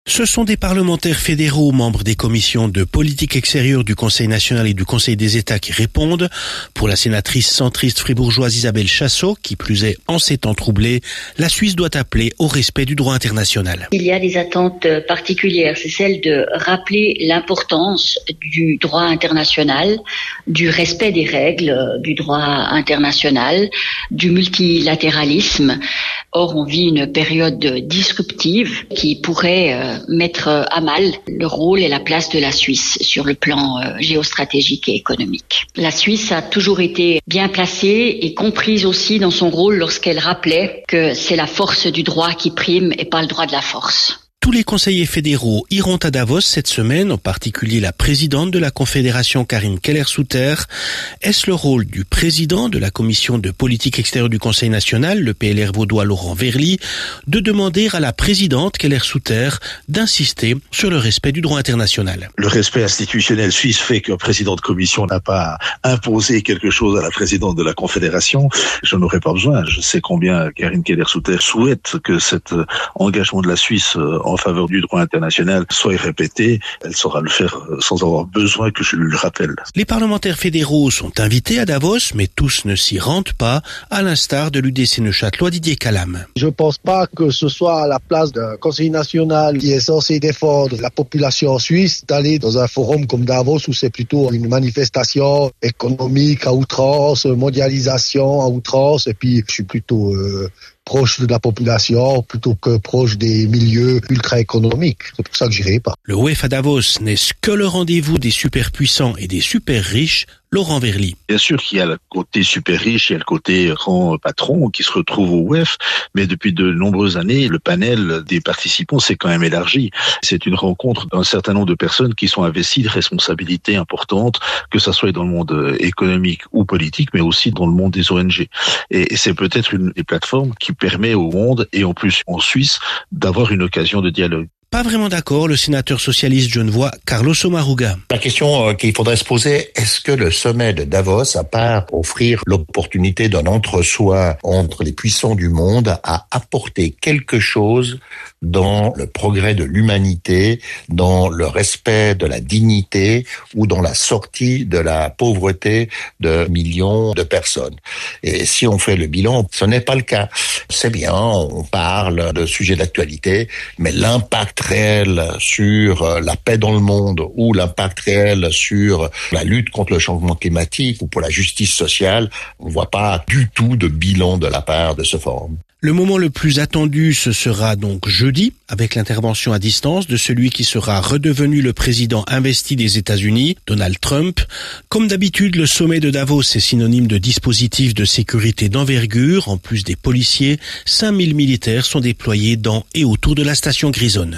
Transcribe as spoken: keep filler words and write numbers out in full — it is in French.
Ce sont des parlementaires fédéraux, membres des commissions de politique extérieure du Conseil national et du Conseil des États qui répondent. Pour la sénatrice centriste fribourgeoise Isabelle Chassot, qui plus est en ces temps troublés, la Suisse doit appeler au respect du droit international. Il y a des attentes particulières, c'est celle de rappeler l'importance du droit international, du respect des règles du droit international, du multilatéralisme. Or, on vit une période disruptive qui pourrait euh, mettre à mal le rôle et la place de la Suisse sur le plan euh, géostratégique et économique. La Suisse a toujours été bien placée et comprise aussi dans son rôle lorsqu'elle rappelait que c'est la force du droit qui prime et pas le droit de la force. Tous les conseillers fédéraux iront à Davos cette semaine, en particulier la présidente de la Confédération, Karin Keller-Sutter. Est-ce le rôle du président de la commission de politique extérieure du Conseil national, le P L R vaudois Laurent Verly, de demander à la présidente Keller-Sutter d'insister sur le respect du droit international? Le respect institutionnel suisse fait qu'un président de commission n'a pas imposé quelque chose à la présidente de la Confédération. Je n'aurais pas besoin. Je sais combien Karin Keller-Sutter souhaite que cet engagement de la Suisse en faveur du droit international soit répété. Elle saura le faire sans avoir besoin que je le rappelle. Les parlementaires fédéraux sont invités à Davos, mais tous ne s'y rendent pas, à l'instar de l'U D C neuchâtelois Didier Calam. Je ne pense pas que ce soit à la place d'un conseil national qui est censé défendre la population suisse d'aller dans un forum comme Davos où c'est plutôt une manifestation économique à outrance, mondialisation à outrance, et puis je suis plutôt euh, proche de la population plutôt que proche des milieux ultra-économiques. C'est pour ça que j'irai pas. Le O E F à Davos n'est-ce que le rendez-vous des super-puissants et des super-riches? Laurent Verly. Bien sûr qu'il y a le côté super riche, il y a le côté grand patron qui se retrouve au O E F, mais depuis de nombreuses années, le panel des participants s'est quand même élargi. C'est une rencontre d'un certain nombre de personnes qui sont investies de responsabilités importantes, que ça soit dans le monde économique ou politique, mais aussi dans le monde des O N G. Et c'est peut-être une des plateformes qui permet au monde, et en plus en Suisse, d'avoir une occasion de dialogue. Pas vraiment d'accord, le sénateur socialiste genevois Carlos Omaruga. La question euh, qu'il faudrait se poser, est-ce que le sommet de Davos, à part offrir l'opportunité d'un entre-soi entre les puissants du monde, a apporté quelque chose dans le progrès de l'humanité, dans le respect de la dignité ou dans la sortie de la pauvreté de millions de personnes? Et si on fait le bilan, ce n'est pas le cas. C'est bien, on parle de sujets d'actualité, mais l'impact réel sur la paix dans le monde ou l'impact réel sur la lutte contre le changement climatique ou pour la justice sociale, on ne voit pas du tout de bilan de la part de ce forum. Le moment le plus attendu, ce sera donc jeudi, avec l'intervention à distance de celui qui sera redevenu le président investi des États-Unis, Donald Trump. Comme d'habitude, le sommet de Davos est synonyme de dispositifs de sécurité d'envergure. En plus des policiers, cinq mille militaires sont déployés dans et autour de la station Grisonne.